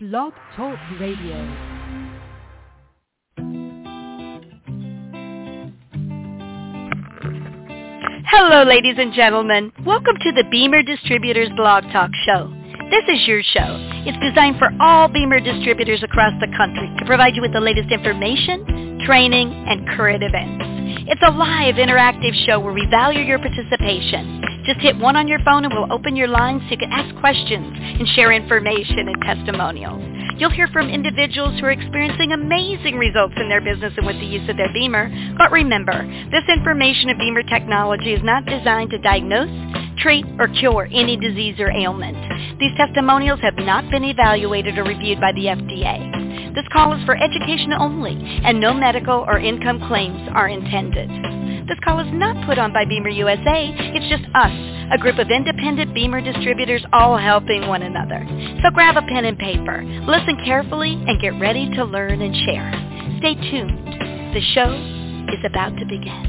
Blog Talk Radio. Hello, ladies and gentlemen. Welcome to the Beamer Distributors Blog Talk Show. This is your show. It's designed for all Beamer distributors across the country to provide you with the latest information, training, and current events. It's a live, interactive show where we value your participation. Just hit 1 on your phone and we'll open your lines so you can ask questions and share information and testimonials. You'll hear from individuals who are experiencing amazing results in their business and with the use of their Beamer. But remember, this information of Beamer technology is not designed to diagnose, treat, or cure any disease or ailment. These testimonials have not been evaluated or reviewed by the FDA. This call is for education only, and no medical or income claims are intended. This call is not put on by Beamer USA. It's just us, a group of independent Beamer distributors all helping one another. So grab a pen and paper, listen carefully, and get ready to learn and share. Stay tuned. The show is about to begin.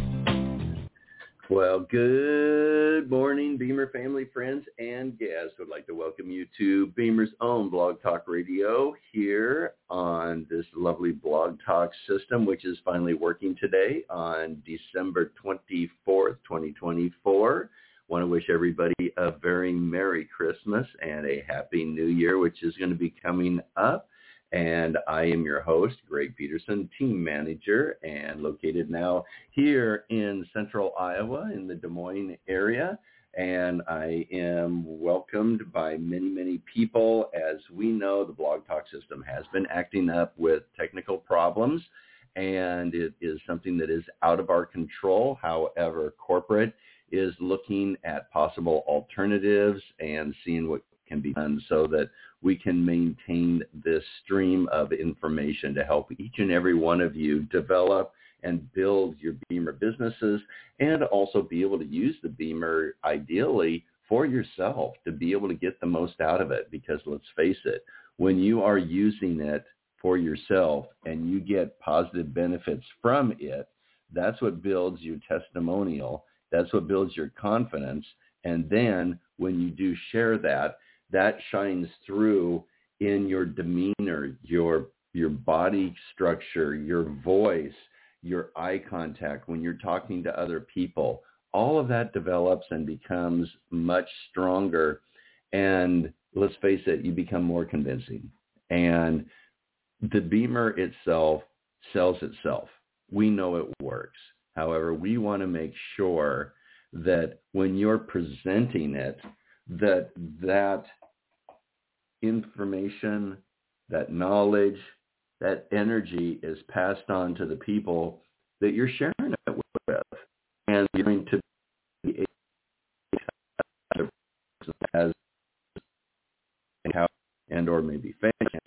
Well, good morning, Beamer family, friends, and guests. I'd like to welcome you to Beamer's own Blog Talk Radio here on this lovely Blog Talk system, which is finally working today on December 24th, 2024. Want to wish everybody a very Merry Christmas and a Happy New Year, which is going to be coming up. And I am your host, Greg Peterson, team manager, and located now here in central Iowa in the Des Moines area. And I am welcomed by many, many people. As we know, the Blog Talk system has been acting up with technical problems, and it is something that is out of our control. However, corporate is looking at possible alternatives and seeing what can be done so that we can maintain this stream of information to help each and every one of you develop and build your Beamer businesses, and also be able to use the Beamer ideally for yourself to be able to get the most out of it. Because let's face it, when you are using it for yourself and you get positive benefits from it, that's what builds your testimonial. That's what builds your confidence. And then when you do share that, that shines through in your demeanor, your body structure, your voice, your eye contact when you're talking to other people. All of that develops and becomes much stronger. And let's face it, you become more convincing. And the Beamer itself sells itself. We know it works. However, we want to make sure that when you're presenting it, that information, that knowledge, that energy is passed on to the people that you're sharing it with. And you're going to be able as and or maybe fans.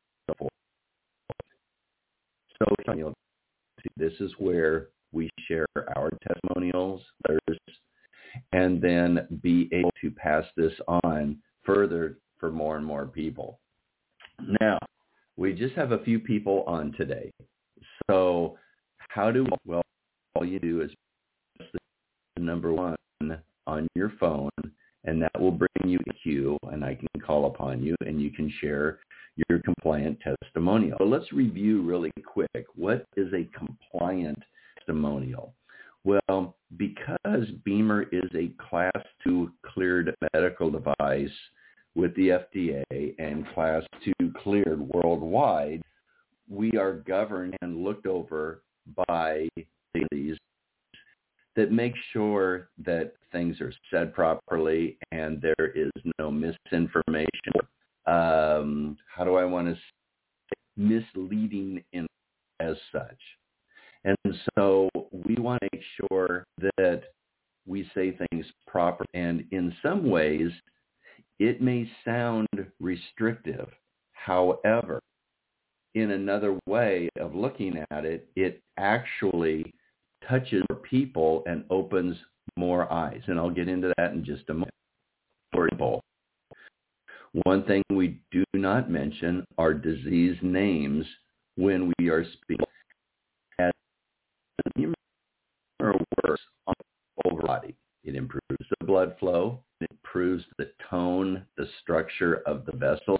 So this is where we share our testimonials, others, and then be able to pass this on further for more and more people. Now, we just have a few people on today. So how do we, well, all you do is press the number 1 on your phone, and that will bring you a queue, and I can call upon you, and you can share your compliant testimonial. So let's review really quick. What is a compliant testimonial? Well, because Beamer is a Class 2 cleared medical device with the FDA and Class 2 cleared worldwide, we are governed and looked over by these that make sure that things are said properly and there is no misinformation. How do I want to say? Misleading as such. And so we want to make sure that we say things proper. And in some ways, it may sound restrictive. However, in another way of looking at it, it actually touches people and opens more eyes. And I'll get into that in just a moment. For example, one thing we do not mention are disease names when we are speaking. As the works on the whole body, it improves the blood flow, it improves the tone, the structure of the vessel, improves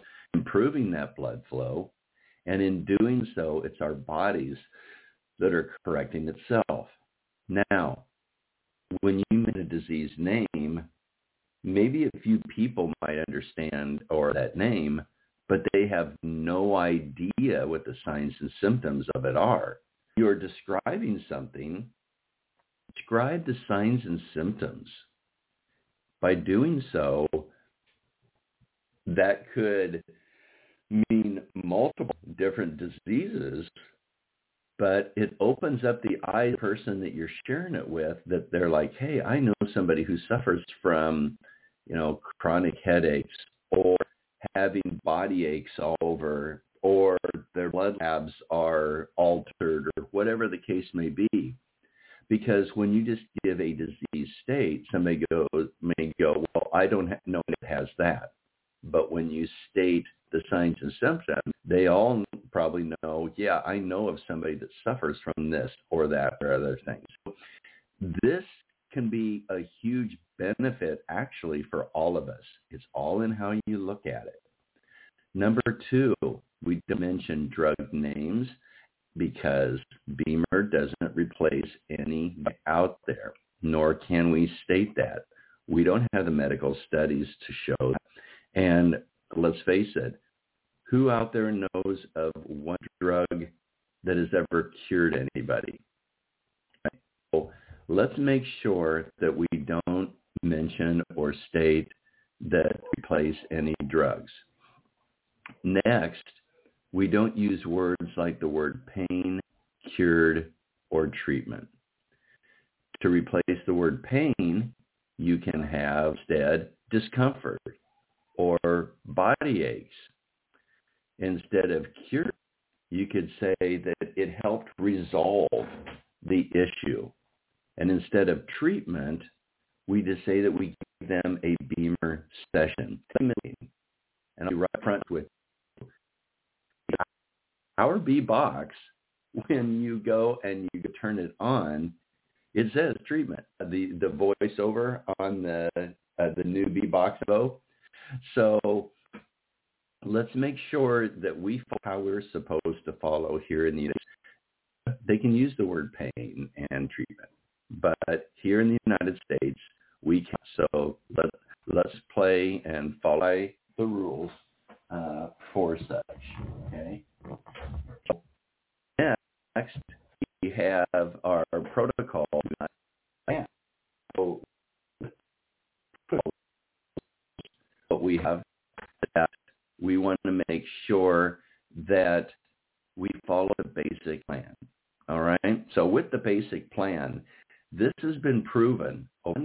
improving that blood flow. And in doing so, it's our bodies that are correcting itself. Now, when you mention a disease name, maybe a few people might understand or that name, but they have no idea what the signs and symptoms of it are. You're describing something, describe the signs and symptoms. By doing so, that could mean multiple different diseases, but it opens up the eye of the person that you're sharing it with, that they're like, hey, I know somebody who suffers from, chronic headaches or having body aches all over, or their blood labs are altered, or whatever the case may be. Because when you just give a disease state, somebody may go, well, I don't know it has that. But when you state the signs and symptoms, they all probably know, yeah, I know of somebody that suffers from this or that or other things. So this can be a huge benefit actually for all of us. It's all in how you look at it. Number 2, we didn't mention drug names because Beamer doesn't replace any out there, nor can we state that. We don't have the medical studies to show that. And let's face it, who out there knows of one drug that has ever cured anybody? So let's make sure that we don't mention or state that replace any drugs. Next, we don't use words like the word pain, cured, or treatment. To replace the word pain, you can have instead discomfort or body aches. Instead of cure, you could say that it helped resolve the issue. And instead of treatment, we just say that we give them a Beamer session. And I'll be right up front with our B-Box, when you go and you turn it on, it says treatment. The voiceover on the new B-Box though. So let's make sure that we follow how we're supposed to follow here in the United States. They can use the word pain and treatment, but here in the United States, we can't. So let's play and follow the rules for such. Okay. Next, we have our protocol. So what we have, we want to make sure that we follow the basic plan. All right. So with the basic plan, this has been proven.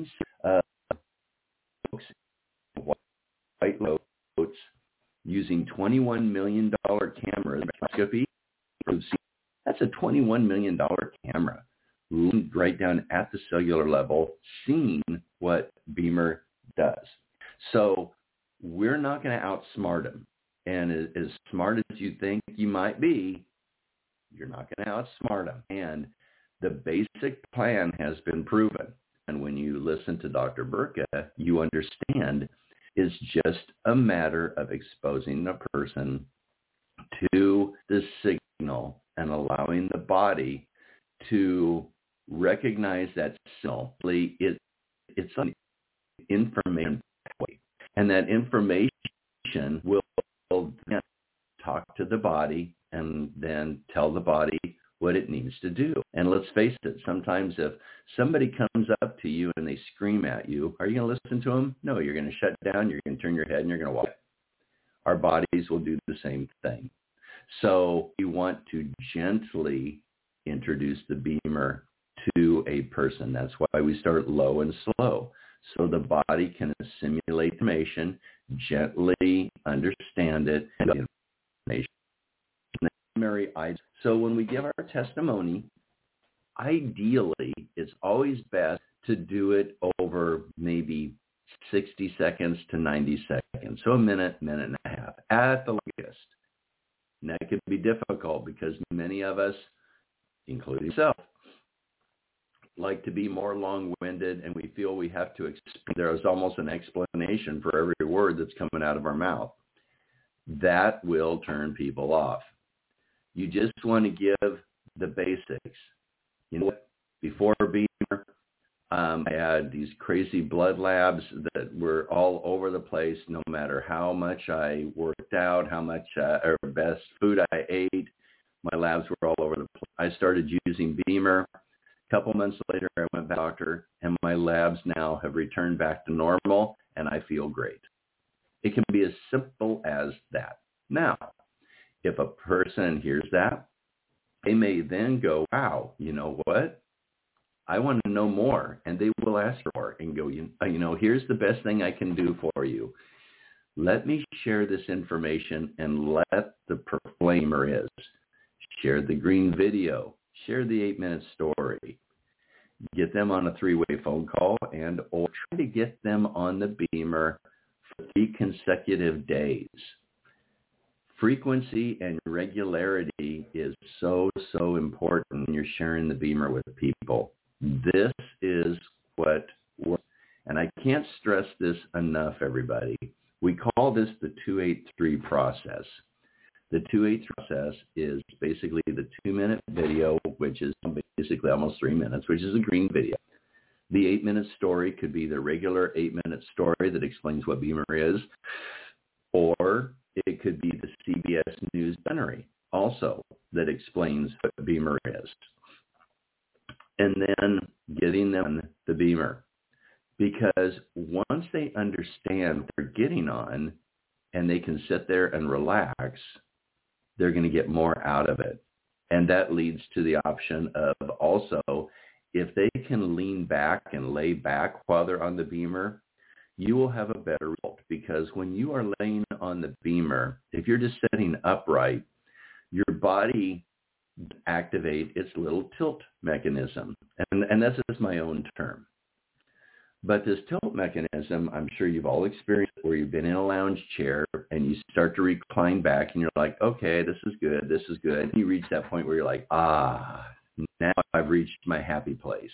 White coats using $21 million cameras. That's a $21 million camera right down at the cellular level, seeing what Beamer does. So we're not going to outsmart them. And as smart as you think you might be, you're not going to outsmart them. And the basic plan has been proven. And when you listen to Dr. Burka, you understand it's just a matter of exposing the person to the signal and allowing the body to recognize that signal. It's an information pathway. And that information will then talk to the body and then tell the body what it needs to do. And let's face it, sometimes if somebody comes up to you and they scream at you, are you going to listen to them? No, you're going to shut down, you're going to turn your head, and you're going to walk. Our bodies will do the same thing. So we want to gently introduce the Beamer to a person. That's why we start low and slow, so the body can assimilate information, gently understand it, and information. So when we give our testimony, ideally, it's always best to do it over maybe 60 seconds to 90 seconds. So a minute, minute and a half at the longest. And that can be difficult because many of us, including myself, like to be more long-winded, and we feel we have to explain. There is almost an explanation for every word that's coming out of our mouth. That will turn people off. You just want to give the basics. You know what? Before Beamer, I had these crazy blood labs that were all over the place. No matter how much I worked out, how much or best food I ate, my labs were all over the place. I started using Beamer. A couple months later, I went back to the doctor, and my labs now have returned back to normal, and I feel great. It can be as simple as that. Now, if a person hears that, they may then go, wow, you know what? I want to know more. And they will ask for more and go, you know, here's the best thing I can do for you. Let me share this information and let the proclaimer is. Share the green video. Share the 8-minute story. Get them on a 3-way phone call and or try to get them on the Beamer for 3 consecutive days. Frequency and regularity is so, so important when you're sharing the Beamer with people. This is what works. And I can't stress this enough, everybody. We call this the 283 process. The 283 process is basically the 2-minute video, which is basically almost 3 minutes, which is a green video. The 8-minute story could be the regular 8-minute story that explains what Beamer is, or it could be the CBS News documentary also that explains what Beamer is. And then getting them on the Beamer. Because once they understand what they're getting on and they can sit there and relax, they're going to get more out of it. And that leads to the option of also, if they can lean back and lay back while they're on the Beamer, you will have a better result. Because when you are laying on the Beamer, if you're just sitting upright, your body activate its little tilt mechanism. And that's just my own term. But this tilt mechanism, I'm sure you've all experienced where you've been in a lounge chair and you start to recline back and you're like, okay, this is good, this is good. And you reach that point where you're like, now I've reached my happy place.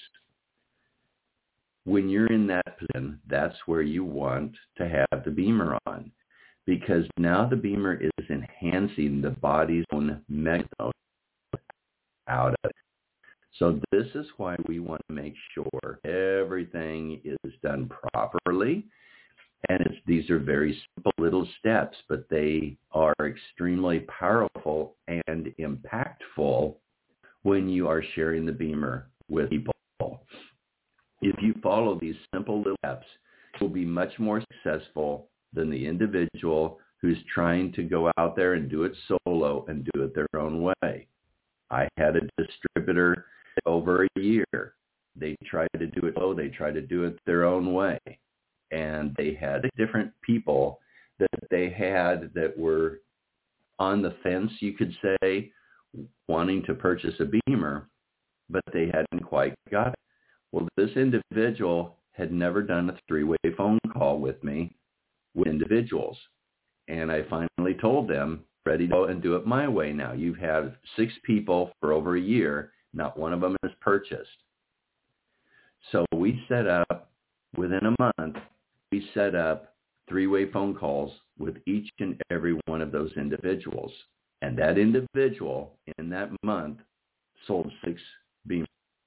When you're in that position, that's where you want to have the Beamer on, because now the Beamer is enhancing the body's own mechanism out of it. So this is why we want to make sure everything is done properly. And these are very simple little steps, but they are extremely powerful and impactful when you are sharing the Beamer with people. If you follow these simple little steps, you'll be much more successful than the individual who's trying to go out there and do it solo and do it their own way. I had a distributor over a year. They tried to do it slow. They tried to do it their own way. And they had different people that they had that were on the fence, you could say, wanting to purchase a Beamer, but they hadn't quite got it. Well, this individual had never done a 3-way phone call with me with individuals. And I finally told them, ready to go and do it my way now. You've had 6 people for over a year. Not one of them is purchased. So we set up, within a month, we set up 3-way phone calls with each and every one of those individuals. And that individual in that month sold 6 Beamers.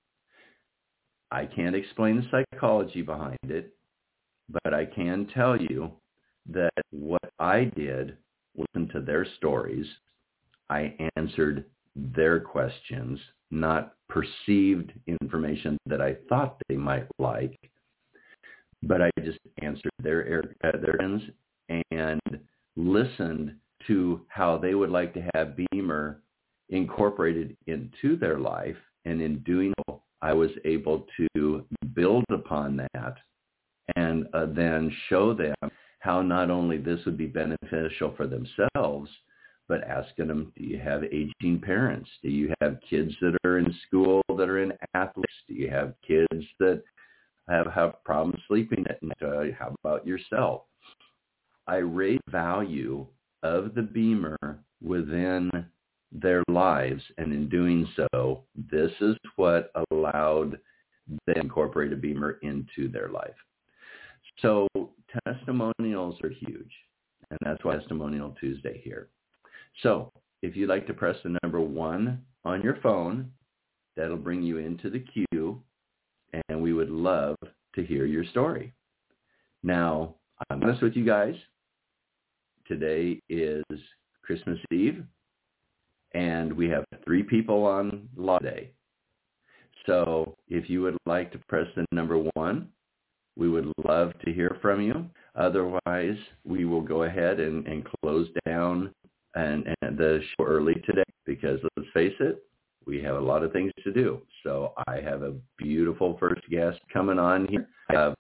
I can't explain the psychology behind it, but I can tell you that what I did was listen to their stories. I answered their questions, not perceived information that I thought they might like, but I just answered their questions and listened to how they would like to have Beamer incorporated into their life. And in doing so, I was able to build upon that and then show them how not only this would be beneficial for themselves, but asking them, do you have aging parents? Do you have kids that are in school that are in athletics? Do you have kids that have problems sleeping at night? How about yourself? I raised value of the Beamer within their lives, and in doing so, this is what allowed them to incorporate a Beamer into their life. So testimonials are huge. And that's why Testimonial Tuesday here. So if you'd like to press the number 1 on your phone, that'll bring you into the queue, and we would love to hear your story. Now, I'm honest with you guys. Today is Christmas Eve, and we have 3 people on live today. So if you would like to press the number 1, we would love to hear from you. Otherwise, we will go ahead and close down and the show early today, because let's face it, we have a lot of things to do. So I have a beautiful first guest coming on here. I have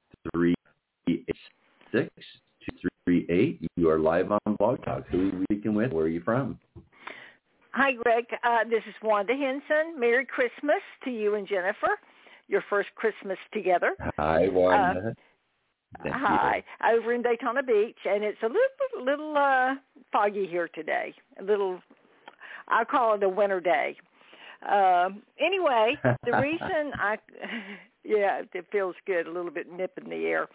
386-238. You are live on Blog Talk. Who are you speaking with? Where are you from? Hi, Greg. This is Wanda Henson. Merry Christmas to you and Jennifer. Your first Christmas together. Hi, Wanda. Hi. Over in Daytona Beach, and it's a little foggy here today. I call it a winter day. Anyway, the reason it feels good, a little bit nip in the air.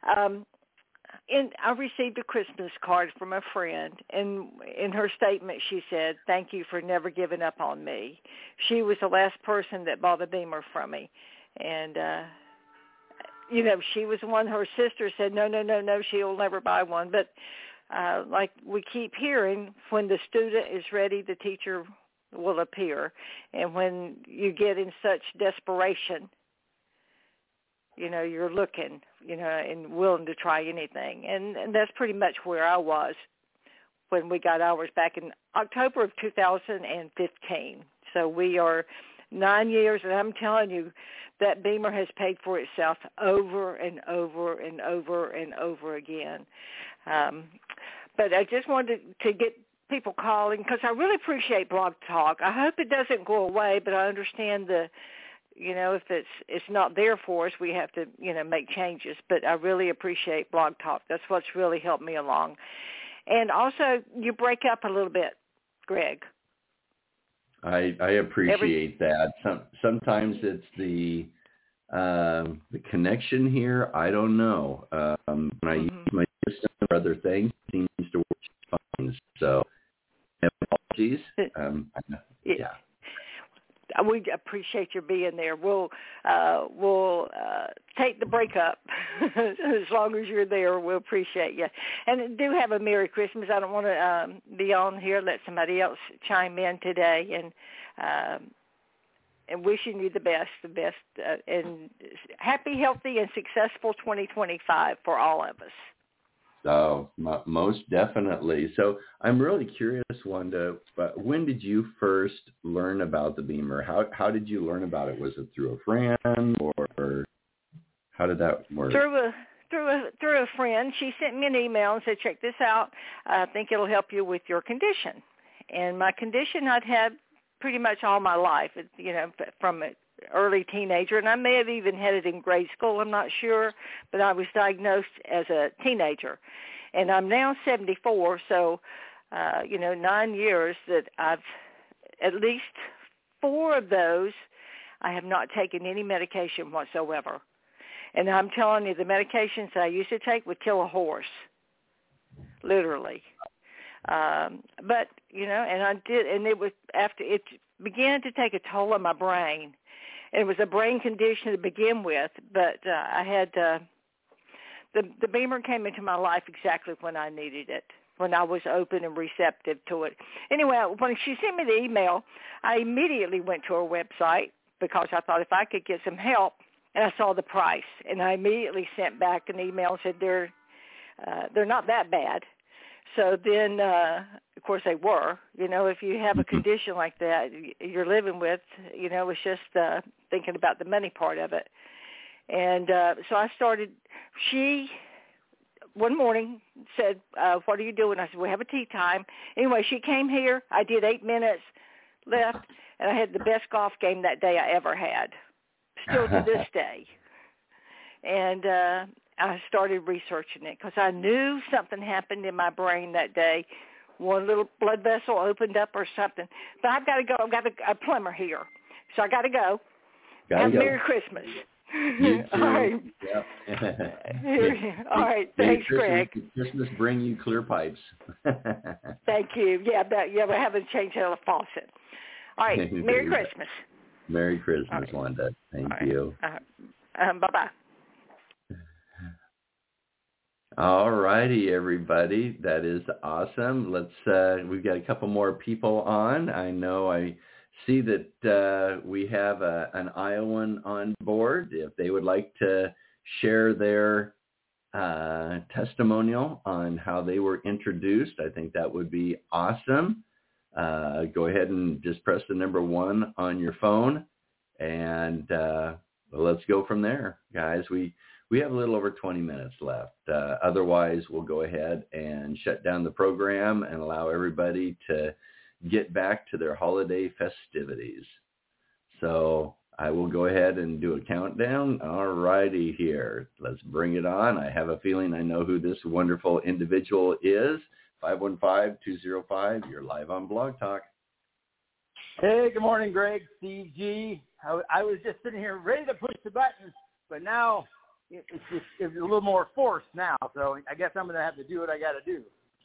I received a Christmas card from a friend, and in her statement she said, "Thank you for never giving up on me." She was the last person that bought a Beamer from me, and she was the one. Her sister said, "No, she'll never buy one." But like we keep hearing, when the student is ready, the teacher will appear, and when you get in such desperation, you're looking, and willing to try anything. And that's pretty much where I was when we got ours back in October of 2015. So we are 9 years, and I'm telling you, that Beamer has paid for itself over and over and over and over again. But I just wanted to get people calling, because I really appreciate Blog Talk. I hope it doesn't go away, but I understand if it's not there for us, we have to, make changes. But I really appreciate Blog Talk. That's what's really helped me along. And also, you break up a little bit, Greg. I appreciate that. Sometimes it's the connection here. I don't know. When I use my system for other things, it seems to work fine. So, apologies. Yeah. We appreciate your being there. We'll take the breakup as long as you're there. We'll appreciate you. And do have a Merry Christmas. I don't want to be on here. Let somebody else chime in today, and wishing you the best, and happy, healthy, and successful 2025 for all of us. So most definitely. So I'm really curious, Wanda, but when did you first learn about the Beamer? How did you learn about it? Was it through a friend, or how did that work? Through a friend. She sent me an email and said, "Check this out. I think it'll help you with your condition." And my condition I'd had pretty much all my life, from an early teenager, and I may have even had it in grade school, I'm not sure, but I was diagnosed as a teenager. And I'm now 74, so, 9 years that I've, at least 4 of those, I have not taken any medication whatsoever. And I'm telling you, the medications that I used to take would kill a horse, literally. But, and I did, and it was after it began to take a toll on my brain. It was a brain condition to begin with, but I had the Beamer came into my life exactly when I needed it, when I was open and receptive to it. Anyway, when she sent me the email, I immediately went to her website because I thought if I could get some help, and I saw the price, and I immediately sent back an email and said they're not that bad. So then, of course, they were. If you have a condition like that you're living with, it's just thinking about the money part of it. And so I started. She, one morning, said, "What are you doing?" I said, "We have a tea time." Anyway, she came here. I did 8 minutes, left, and I had the best golf game that day I ever had, still to this day. And I started researching it because I knew something happened in my brain that day. One little blood vessel opened up or something. But I've got to go. I've got a plumber here. So I got to go. Have a Merry Christmas. You too. All right. Yep. All right. Thanks, Greg. Christmas bring you clear pipes. Thank you. Yeah, we haven't changed the faucet. All right. Merry Christmas. Merry Christmas, right. Wanda. Thank All you. Right. Bye-bye. All righty, everybody. That is awesome. We've got a couple more people on. I see that we have an Iowan on board. If they would like to share their testimonial on how they were introduced, I think that would be awesome. Go ahead and just press the number 1 on your phone, and let's go from there, guys. We have a little over 20 minutes left. Otherwise, we'll go ahead and shut down the program and allow everybody to get back to their holiday festivities. So I will go ahead and do a countdown. All righty here. Let's bring it on. I have a feeling I know who this wonderful individual is. 515-205. You're live on Blog Talk. Hey, good morning, Greg, Steve G. I was just sitting here ready to push the button, but now it's a little more forced now, so I guess I'm going to have to do what I got to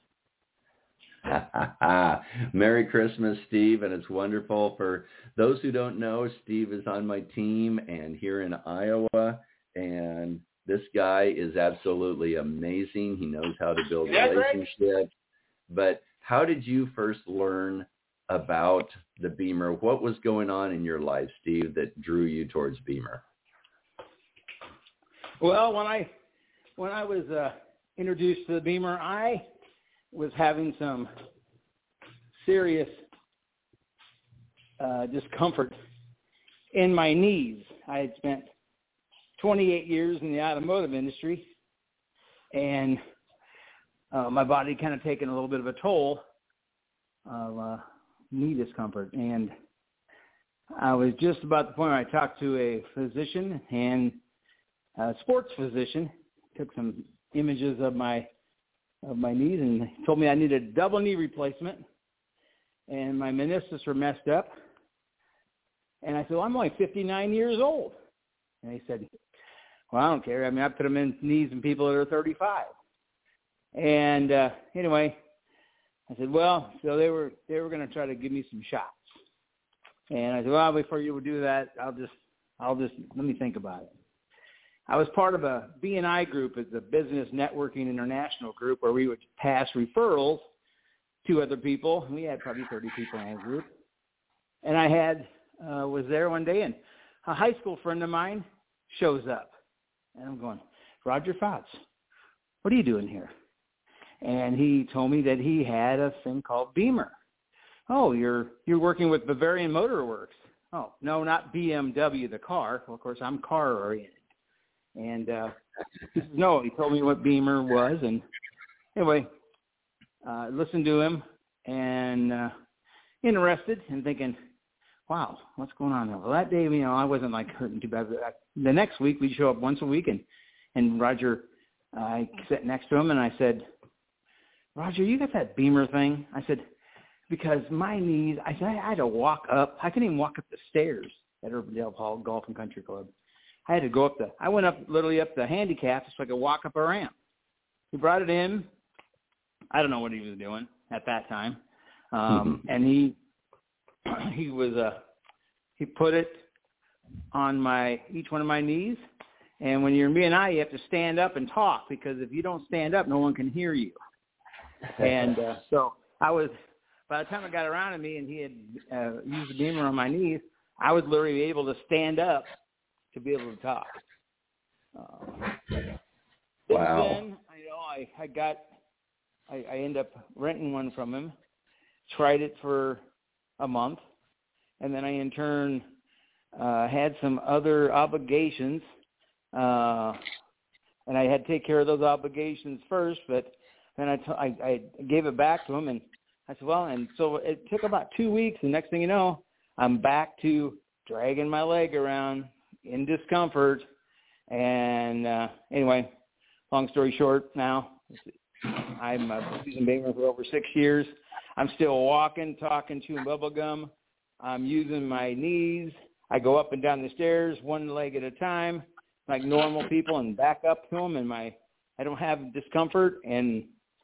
do. Merry Christmas, Steve, and it's wonderful. For those who don't know, Steve is on my team and here in Iowa, and this guy is absolutely amazing. He knows how to build relationships. Right. But how did you first learn about the Beamer? What was going on in your life, Steve, that drew you towards Beamer? Well, when I was introduced to the Beamer, I was having some serious discomfort in my knees. I had spent 28 years in the automotive industry, and my body kind of taken a little bit of a toll of knee discomfort. And I was just about the point where I talked to a physician and a sports physician, took some images of my knees and told me I needed a double knee replacement and my meniscus were messed up. And I said, well, I'm only 59 years old. And he said, well, I don't care. I mean, I put them in knees in people that are 35. And anyway, I said, well, so they were going to try to give me some shots. And I said, well, before you would do that, I'll just let me think about it. I was part of a B&I group. It's a Business Networking International group where we would pass referrals to other people. We had probably 30 people in our group. And I was there one day, and a high school friend of mine shows up. And I'm going, Roger Fotz, what are you doing here? And he told me that he had a thing called Beamer. Oh, you're working with Bavarian Motor Works. Oh, no, not BMW, the car. Well, of course, I'm car-oriented. And no, he told me what Beamer was. And anyway, listened to him and interested and thinking, wow, what's going on there? Well, that day, I wasn't like hurting too bad. The next week, we'd show up once a week, and Roger, I sat next to him, and I said, Roger, you got that Beamer thing? I said, because my knees, I had to walk up. I couldn't even walk up the stairs at Urbandale Hall Golf and Country Club. I had to go up I went up literally up the handicap so I could walk up a ramp. He brought it in. I don't know what he was doing at that time. And he put it on each one of my knees. And when you're in B&I, you have to stand up and talk, because if you don't stand up, no one can hear you. And so by the time I got around to me and he had used the Beamer on my knees, I was literally able to stand up to be able to talk. Wow. Then, I ended up renting one from him, tried it for a month, and then I in turn had some other obligations, and I had to take care of those obligations first, but then I gave it back to him, and I said, well, and so it took about 2 weeks, and next thing you know, I'm back to dragging my leg around in discomfort. And anyway, long story short, now I'm using Beamer for over 6 years. I'm still walking, talking, chewing bubble gum. I'm using my knees. I go up and down the stairs one leg at a time. like normal people and back up to them, and I don't have discomfort, and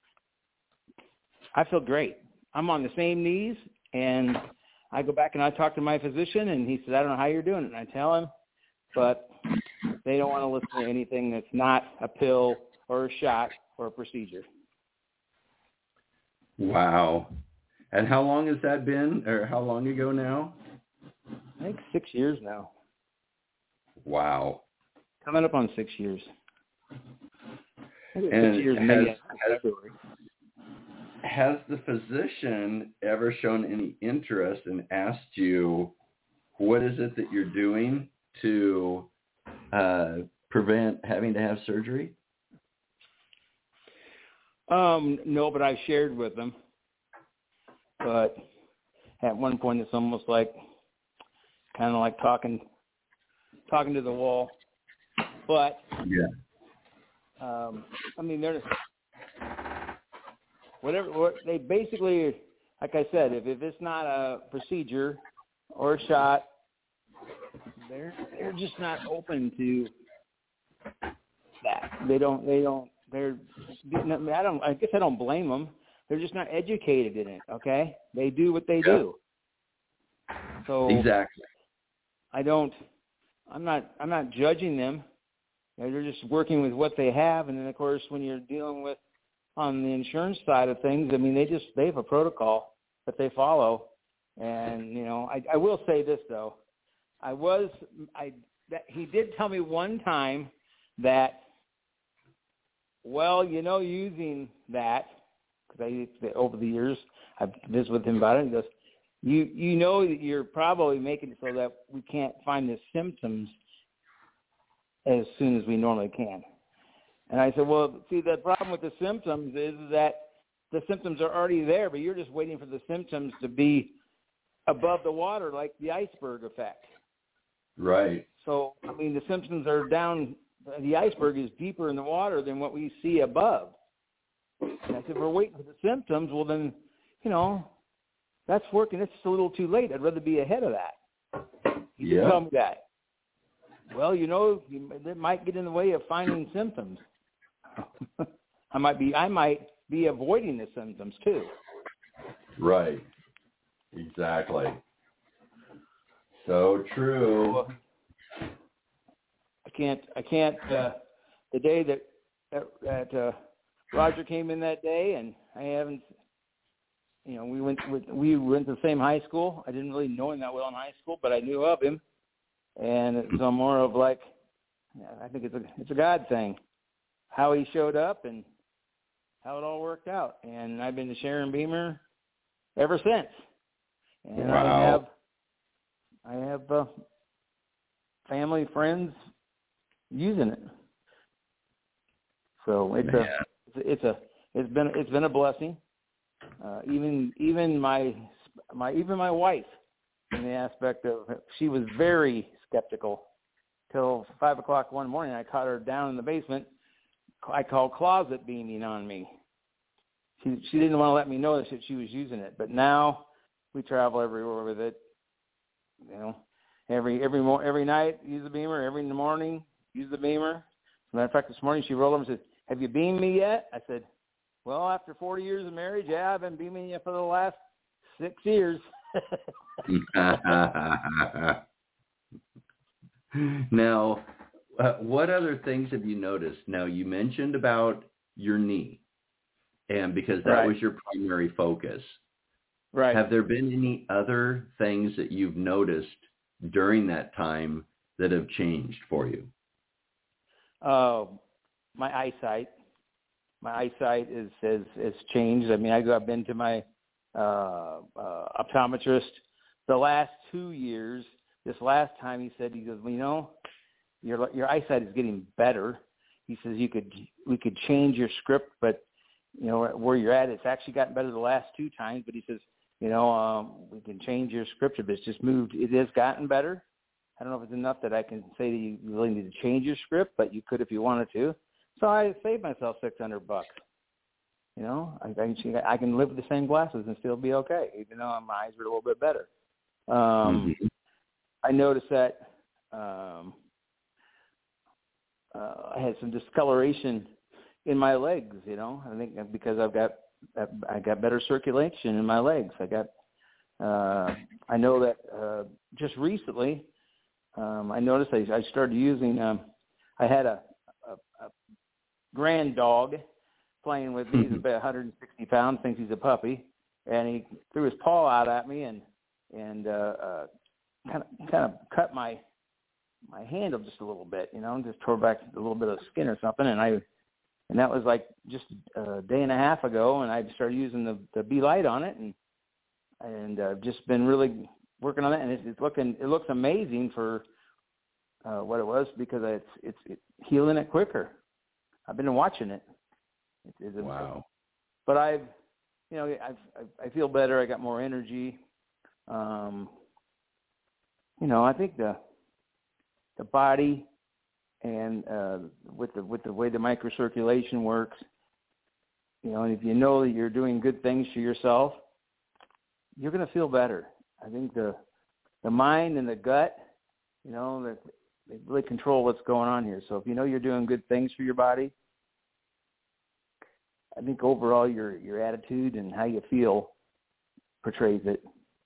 I feel great. I'm on the same knees, and I go back and I talk to my physician, and he says, I don't know how you're doing it. And I tell him, but they don't want to listen to anything that's not a pill or a shot or a procedure. Wow. And how long has that been, or how long ago now? I think 6 years now. Wow. Coming up on 6 years. And 6 years, maybe February. Has the physician ever shown any interest and asked you, what is it that you're doing to prevent having to have surgery? No, but I've shared with them. But at one point, it's almost like kind of like talking to the wall. But yeah, I mean, they're what they basically, like I said, if it's not a procedure or a shot, they're just not open to that. I guess I don't blame them. They're just not educated in it. Okay, they do what they do. So exactly. I'm not judging them. They're just working with what they have, and then of course when you're dealing with on the insurance side of things, I mean they have a protocol that they follow, and I will say this though, he did tell me one time that, well, using that, because over the years I've visited with him about it, he goes, you know that you're probably making it so that we can't find the symptoms as soon as we normally can. And I said, well, see, the problem with the symptoms is that the symptoms are already there, but you're just waiting for the symptoms to be above the water, like the iceberg effect. Right. So, I mean, the symptoms are down. The iceberg is deeper in the water than what we see above. And I said, we're waiting for the symptoms. Well, then, that's working. It's just a little too late. I'd rather be ahead of that. He did tell me that. Well, it might get in the way of finding symptoms. I might be avoiding the symptoms too. Right. Exactly. So true. Well, I can't. The day that Roger came in that day, and I haven't. We went to the same high school. I didn't really know him that well in high school, but I knew of him, and it's more of like, I think it's a God thing, how he showed up and how it all worked out. And I've been to Sharon Beamer ever since. And wow. I have family, friends using it. So it's been a blessing. Even my wife, in the aspect of, she was very skeptical till 5:00 one morning. I caught her down in the basement. I called closet beaming on me. She didn't want to let me know that she was using it, but now we travel everywhere with it. Every night use the beamer. Every morning use the beamer. As a matter of fact, this morning she rolled over and said, "Have you beamed me yet?" I said, "Well, after 40 years of marriage, yeah, I've been beaming you for the last 6 years." Now, what other things have you noticed? Now, you mentioned about your knee, and because that was your primary focus. Right. Have there been any other things that you've noticed during that time that have changed for you? My eyesight. My eyesight has changed. I mean, I've been to my optometrist the last 2 years. This last time he goes, well, your eyesight is getting better. He says we could change your script, but where you're at, it's actually gotten better the last 2 times. But he says, we can change your script, but it's just moved. It has gotten better. I don't know if it's enough that I can say that you really need to change your script, but you could if you wanted to. So I saved myself $600. I can live with the same glasses and still be okay, even though my eyes are a little bit better. I noticed that I had some discoloration in my legs. I think because I got better circulation in my legs. I know that just recently, I noticed I started using. I had a grand dog playing with me. He's about 160 pounds. Thinks he's a puppy, and he threw his paw out at me and kind of cut my handle just a little bit. Just tore back a little bit of skin or something, and that was like just a day and a half ago, and I started using the B-Light on it, and I've just been really working on it, and it looks amazing for what it was, because it's healing it quicker. I've been watching it. Wow. But I feel better. I got more energy. I think the body and with the way the microcirculation works, and if you know that you're doing good things for yourself, you're going to feel better. I think the mind and the gut, that they really control what's going on here. So if you're doing good things for your body, I think overall your attitude and how you feel portrays it.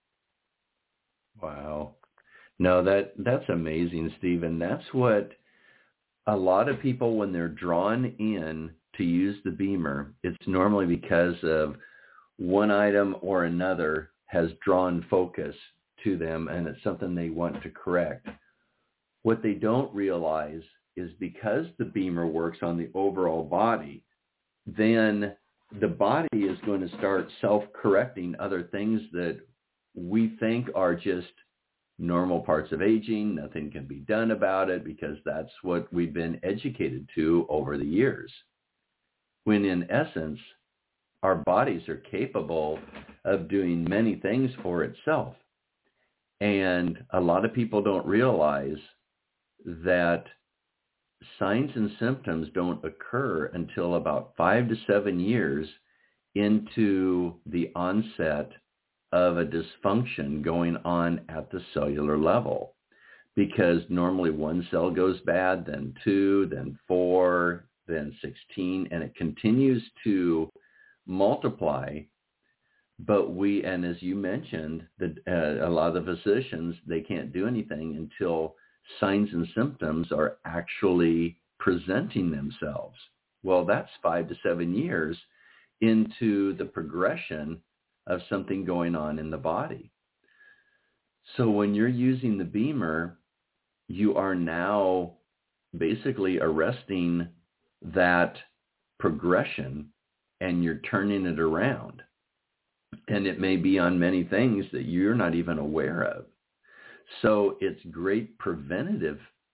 Wow. No, that's amazing, Stephen. That's what a lot of people, when they're drawn in to use the BEMER, it's normally because of one item or another has drawn focus to them, and it's something they want to correct. What they don't realize is because the BEMER works on the overall body, then the body is going to start self-correcting other things that we think are just normal parts of aging. Nothing can be done about it because that's what we've been educated to over the years. When in essence, our bodies are capable of doing many things for itself. And a lot of people don't realize that signs and symptoms don't occur until about 5 to 7 years into the onset of a dysfunction going on at the cellular level. Because normally one cell goes bad, then 2, then 4, then 16, and it continues to multiply. But and as you mentioned, a lot of the physicians, they can't do anything until signs and symptoms are actually presenting themselves. Well, that's 5 to 7 years into the progression of something going on in the body. So when you're using the BEMER, you are now basically arresting that progression and you're turning it around. And it may be on many things that you're not even aware of. So it's great preventative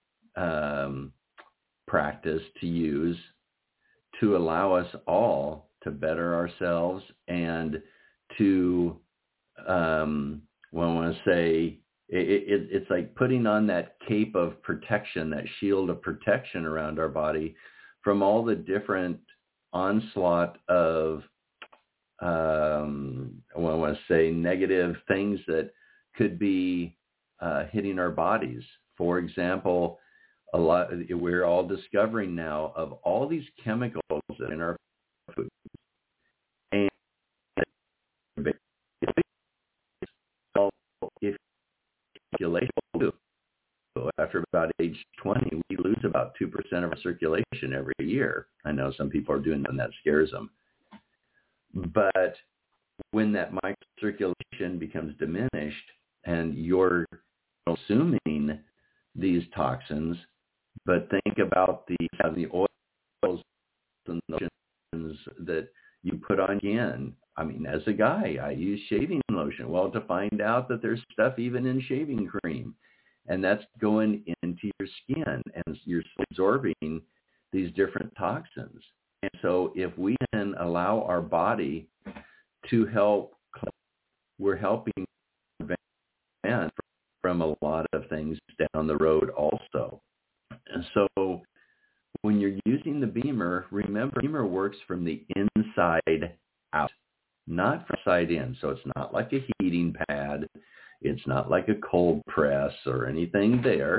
practice to use to allow us all to better ourselves and to, I want to say, it's like putting on that cape of protection, that shield of protection around our body from all the different onslaught of, I want to say, negative things that could be hitting our bodies. For example, we're all discovering now of all these chemicals in our food. And if after about age 20, we lose about 2% of our circulation every year. I know some people are doing that and that scares them. But when that microcirculation becomes diminished and you're consuming these toxins, but think about the oils and lotions that you put on skin. I mean, as a guy, I use shaving lotion. Well, to find out that there's stuff even in shaving cream, and that's going into your skin, and you're absorbing these different toxins. And so if we can allow our body to help, we're helping prevent from a lot of things down the road also. And so when you're using the BEMER, remember, BEMER works from the inside out, not from outside in. So it's not like a heating pad. It's not like a cold press or anything there.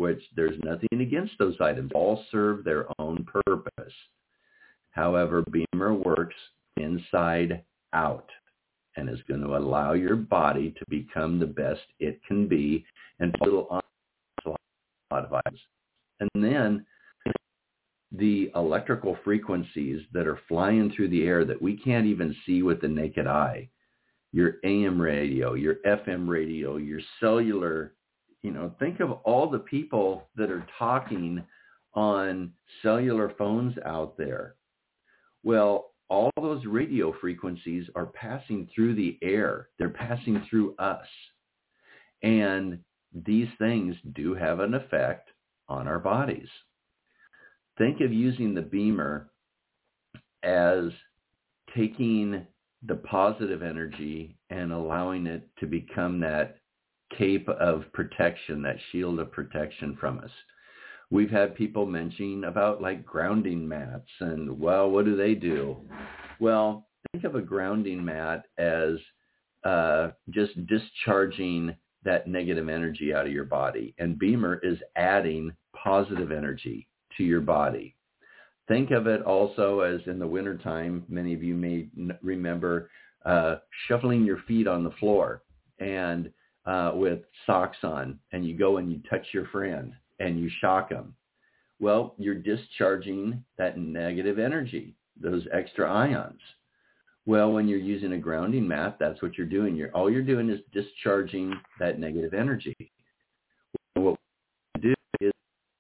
which there's nothing against those items. All serve their own purpose. However, Beamer works inside out and is going to allow your body to become the best it can be and put a lot of items. And then the electrical frequencies that are flying through the air that we can't even see with the naked eye, your AM radio, your FM radio, your cellular, think of all the people that are talking on cellular phones out there. Well, all those radio frequencies are passing through the air. They're passing through us. And these things do have an effect on our bodies. Think of using the Beamer as taking the positive energy and allowing it to become that cape of protection, that shield of protection from us. We've had people mentioning about like grounding mats and, well, what do they do? Well, think of a grounding mat as just discharging that negative energy out of your body. And Beamer is adding positive energy to your body. Think of it also as in the wintertime, many of you may remember shuffling your feet on the floor and with socks on, and you go and you touch your friend and you shock them. Well, you're discharging that negative energy, those extra ions. Well, when you're using a grounding mat, that's what you're doing. All you're doing is discharging that negative energy. What we do is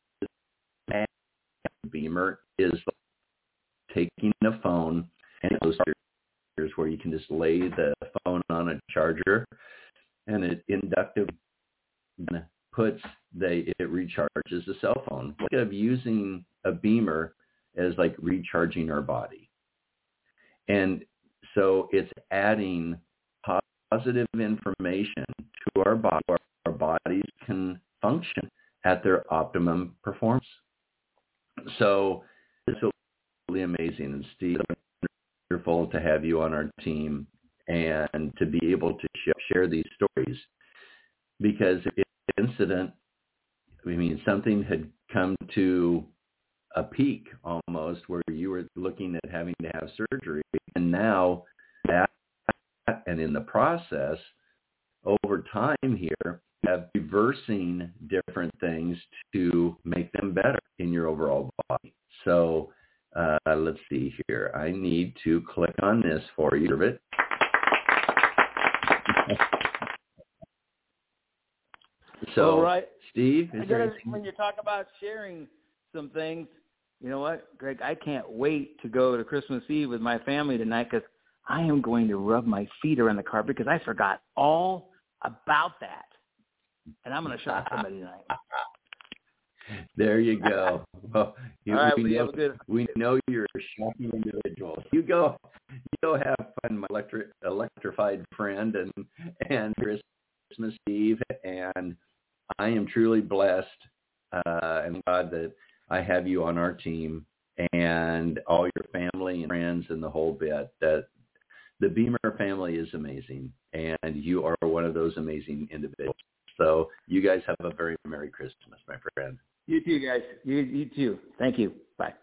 Beamer is taking a phone and those where you can just lay the phone on a charger, and it inductively it recharges the cell phone. Think of using a Beamer as like recharging our body. And so it's adding positive information to our body. Our bodies can function at their optimum performance. So it's really amazing. And Steve, it's wonderful to have you on our team and to be able to share these stories, because something had come to a peak almost where you were looking at having to have surgery, and now that, and in the process over time here, have reversing different things to make them better in your overall body. So let's see here. I need to click on this for you. So, all right. Steve, when you talk about sharing some things, you know what, Greg, I can't wait to go to Christmas Eve with my family tonight, because I am going to rub my feet around the carpet because I forgot all about that. And I'm going to shock somebody tonight. There you go. Well, we know you're a shocking individual. You go have fun, my electrified friend, and Christmas Eve. And I am truly blessed and glad that I have you on our team and all your family and friends and the whole bit. That the Beamer family is amazing, and you are one of those amazing individuals. So you guys have a very Merry Christmas, my friend. You too, guys. You too. Thank you. Bye.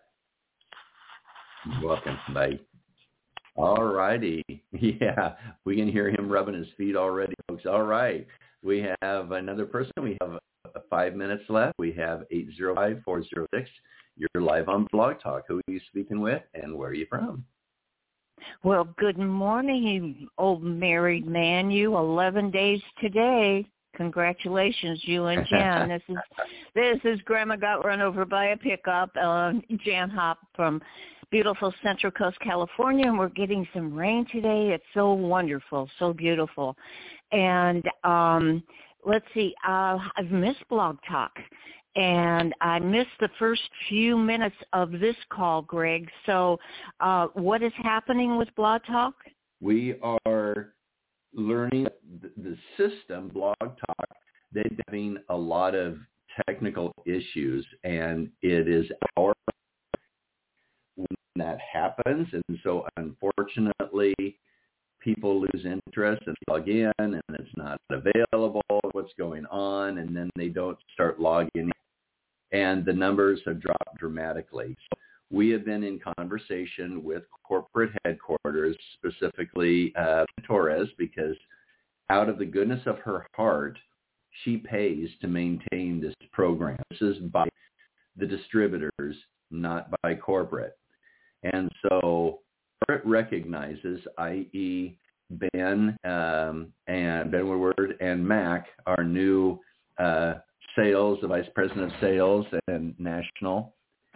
You're welcome. Bye. All righty. Yeah, we can hear him rubbing his feet already, folks. All right. We have another person. We have 5 minutes left. We have 805-406. You're live on Blog Talk. Who are you speaking with, and where are you from? Well, good morning, you old married man. You 11 days today. Congratulations, you and Jan. This is Grandma got run over by a pickup. Jan Hop from beautiful Central Coast, California, and we're getting some rain today. It's so wonderful, so beautiful. And let's see, I've missed Blog Talk, and I missed the first few minutes of this call, Greg. So what is happening with Blog Talk? We are learning the system, Blog Talk. They're having a lot of technical issues, and it is our when that happens. And so unfortunately, people lose interest and log in, and it's not available, what's going on, and then they don't start logging in. and the numbers have dropped dramatically. So we have been in conversation with corporate headquarters, specifically Torres, because out of the goodness of her heart, she pays to maintain this program. This is by the distributors, not by corporate. And so it recognizes, i.e., Ben and Ben Woodward and Mac, our new sales, the vice president of sales and national,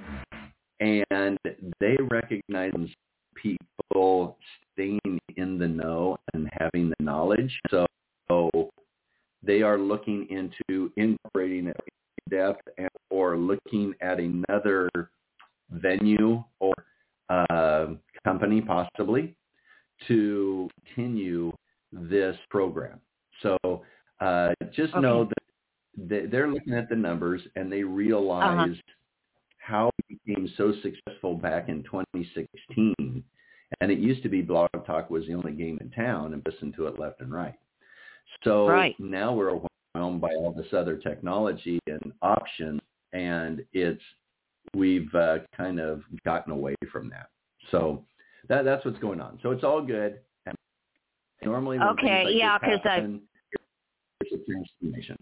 and they recognize people staying in the know and having the knowledge. So they are looking into incorporating it in depth or looking at another venue or company possibly to continue this program. So just know that they're looking at the numbers and they realize how it became so successful back in 2016. And it used to be Blog Talk was the only game in town and listened to it left and right. So now we're overwhelmed by all this other technology and options, and we've kind of gotten away from that. So that's what's going on. So it's all good. And normally when things like this happen, it's a transformation.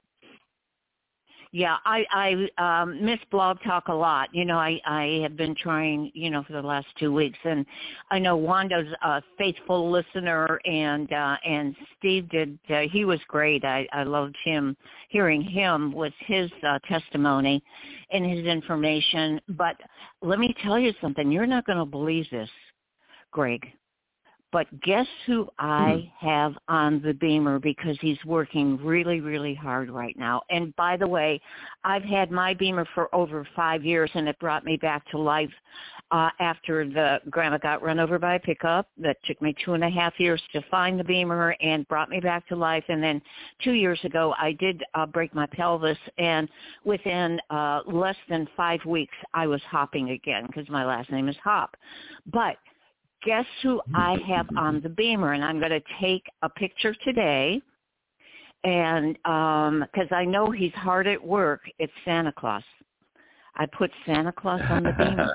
Yeah, I miss Blog Talk a lot. You know, I have been trying, for the last 2 weeks, and I know Wanda's a faithful listener, and Steve he was great. I loved hearing him with his testimony and his information. But let me tell you something. You're not going to believe this, Greg. But guess who I have on the Beamer, because he's working really, really hard right now. And by the way, I've had my Beamer for over 5 years, and it brought me back to life after the grandma got run over by a pickup. That took me 2.5 years to find the Beamer and brought me back to life. And then 2 years ago, I did break my pelvis, and within less than 5 weeks, I was hopping again because my last name is Hop. But guess who I have on the Beamer? And I'm going to take a picture today, and because I know he's hard at work. It's Santa Claus. I put Santa Claus on the Beamer.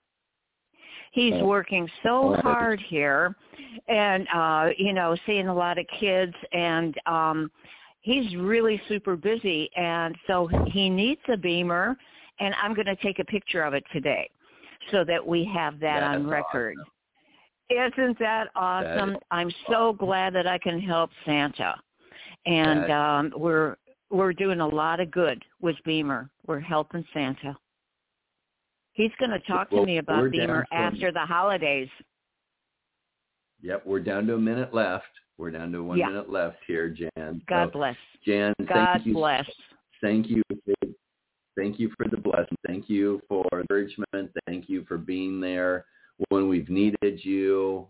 He's working so hard here and, seeing a lot of kids, and he's really super busy. And so he needs a Beamer, and I'm going to take a picture of it today so that we have that on record. Awesome. Isn't that awesome? I'm so glad that I can help Santa. And we're doing a lot of good with Beamer. We're helping Santa. He's going to talk to me about Beamer after the holidays. Yep, we're down to a minute left. We're down to 1 minute left here, Jan. God bless. Jan, God bless. Thank you. Thank you for the blessing. Thank you for encouragement. Thank you for being there when we've needed you.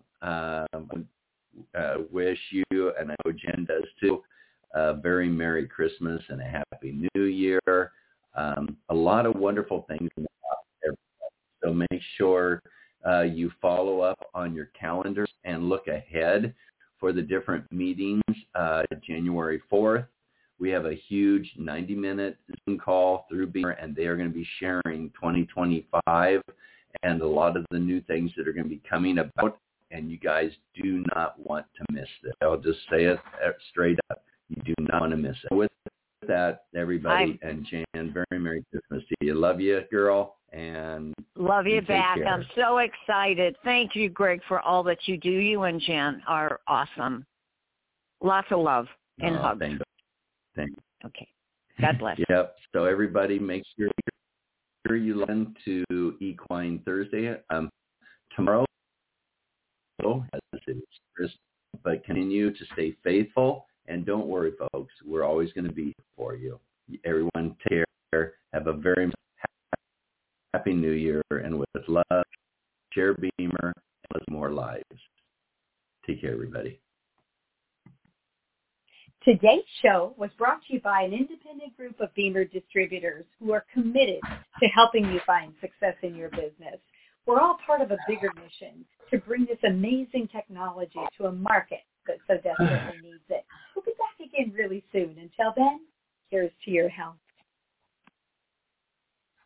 Wish you, and I know Jen does too, a very Merry Christmas and a Happy New Year. A lot of wonderful things in the there. So make sure you follow up on your calendars and look ahead for the different meetings. January 4th, we have a huge 90-minute Zoom call through Beamer, and they are going to be sharing 2025 and a lot of the new things that are going to be coming about, and you guys do not want to miss this. I'll just say it straight up. You do not want to miss it. With that, everybody, and Jan, very Merry Christmas to you. Love you, girl, and love you back. Care. I'm so excited. Thank you, Greg, for all that you do. You and Jan are awesome. Lots of love and hugs. Thank you. Okay. God bless. Yep. So everybody, make sure you listen to Equine Thursday tomorrow. As it is Christmas, but continue to stay faithful, and don't worry, folks. We're always going to be here for you. Everyone, take care. Have a very happy New Year, and with love, share Beamer, and live more lives. Take care, everybody. Today's show was brought to you by an independent group of Beamer distributors who are committed to helping you find success in your business. We're all part of a bigger mission to bring this amazing technology to a market that so desperately needs it. We'll be back again really soon. Until then, here's to your health.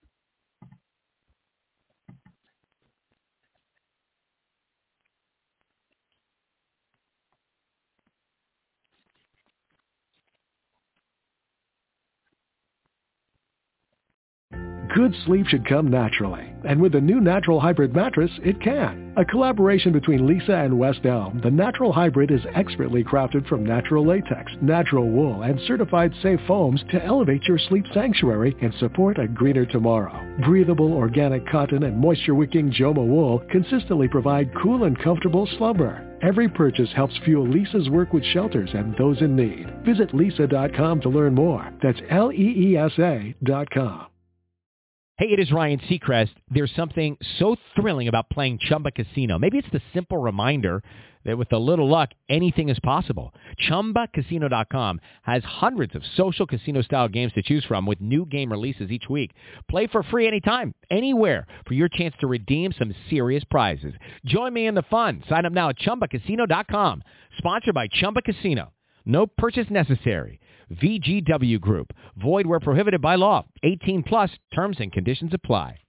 Good sleep should come naturally, and with the new Natural Hybrid mattress, it can. A collaboration between Lisa and West Elm, the Natural Hybrid is expertly crafted from natural latex, natural wool, and certified safe foams to elevate your sleep sanctuary and support a greener tomorrow. Breathable organic cotton and moisture-wicking Joma wool consistently provide cool and comfortable slumber. Every purchase helps fuel Lisa's work with shelters and those in need. Visit lisa.com to learn more. That's LEESA.com. Hey, it is Ryan Seacrest. There's something so thrilling about playing Chumba Casino. Maybe it's the simple reminder that with a little luck, anything is possible. ChumbaCasino.com has hundreds of social casino-style games to choose from with new game releases each week. Play for free anytime, anywhere for your chance to redeem some serious prizes. Join me in the fun. Sign up now at ChumbaCasino.com. Sponsored by Chumba Casino. No purchase necessary. VGW Group. Void where prohibited by law. 18 plus. Terms and conditions apply.